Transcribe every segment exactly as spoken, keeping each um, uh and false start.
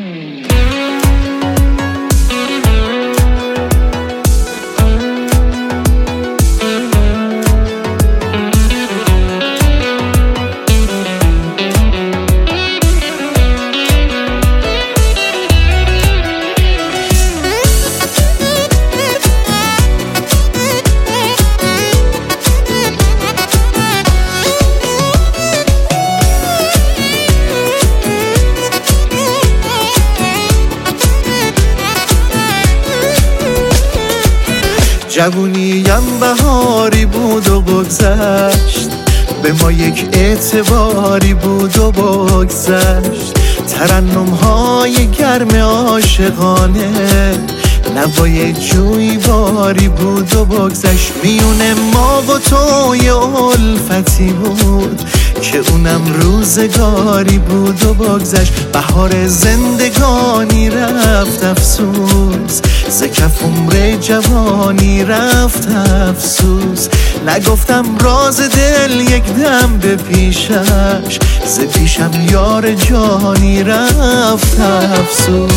جوونیم بهاری بود و بگذشت، به ما یک اعتباری بود و بگذشت. ترنم های گرم عاشقانه، نوای جوی باری بود و بگذشت. میون ما و توی الفتی بود که اونم روزگاری بود و بگذشت. بهار زندگانی رفت افسوس، ز کف عمر جوانی رفت افسوس. نگفتم راز دل یک دم به پیشش، ز پیشم یار جانی رفت افسوس.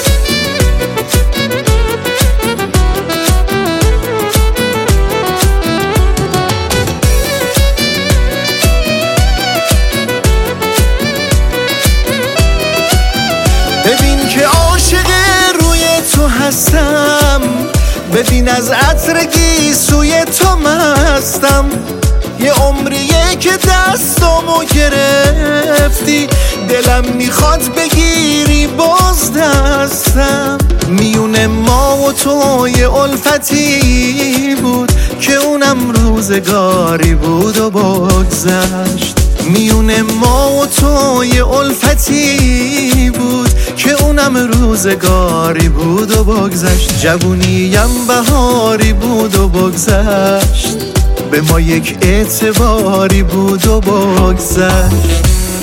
ببین که عاشق روی تو هستم، ببین از عطر گیسوی تو مستم. یه عمریه که دستامو گرفتی، دلم میخواد بگیری باز دستم. میون ما و توی الفتی بود که اونم روزگاری بود و بگذشت. میون ما و توی الفتی بود که اونم روزگاری بود و بگذشت. جوونیم بهاری بود و بگذشت، به ما یک اعتباری بود و بگذشت.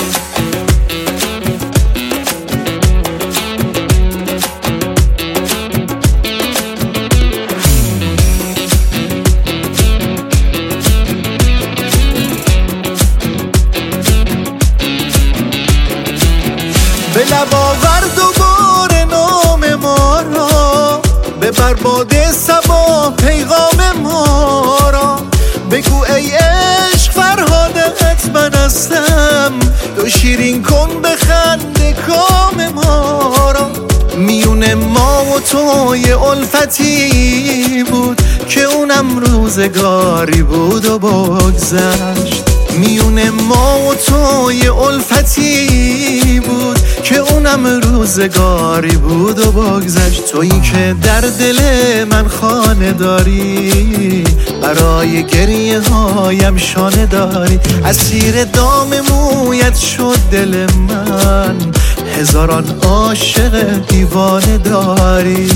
به لب آور دوباره نام ما را، ببر باد صبا پیغام ما را. بگو ای عشق فرهادت من هستم، تو شیرین کن بخنده کام ما را. میون ما و توی الفتی بود که اونم روزگاری بود و بگذشت. میون ما و توی الفتی بود که اونم روزگاری بود و بگذشت. تویی که در دل من خانه داری، برای گریه هایم شانه داری. اسیر دام مویت شد دل من، هزاران عاشق دیوانه داری.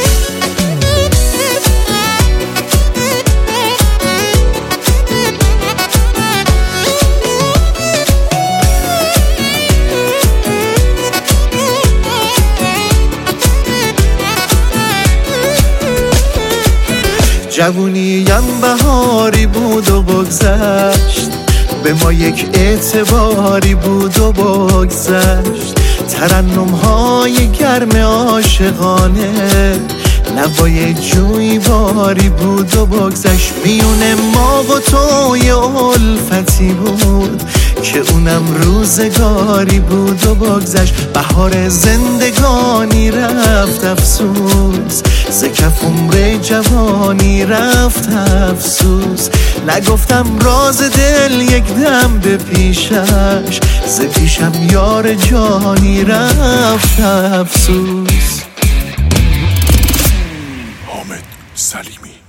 جوونیم بهاری بود و بگذشت، به ما یک اعتباری بود و بگذشت. ترنم های گرم عاشقانه، نوای جوی باری بود و بگذشت. میون ما و توی الفتی بود که اونم روزگاری بود و بگذشت. بهار زندگانی رفت افسوس، ز کف عمر جوانی رفت افسوس. نگفتم راز دل یک دم به پیشش، ز پیشم یار جانی رفت افسوس. حامد سلیمی.